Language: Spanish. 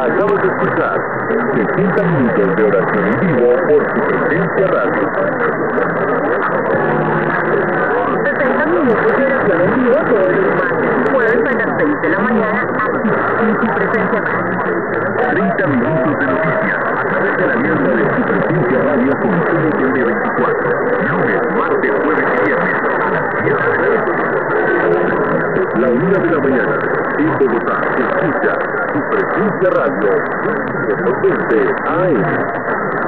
Acabas de escuchar 60 minutos de oración en vivo por su presencia radio. 60 minutos de oración en vivo todos los martes y jueves a las 6 de la mañana aquí en su presencia radio. 30 minutos de noticias a través de la alianza de su presencia radio con CNTV24. Lunes, martes, jueves y viernes a las 7 de la noche. La 1 de la mañana, en Bogotá, se escucha su presencia radio, 120 AM.